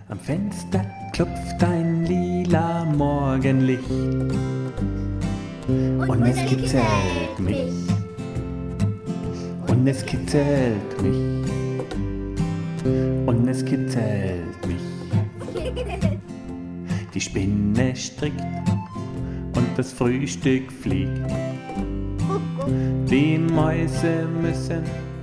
Am Fenster klopft ein lila Morgenlicht und es kitzelt mich. Und es kitzelt mich. Und es kitzelt mich. Die Spinne strickt und das Frühstück fliegt. Die Mäuse müssen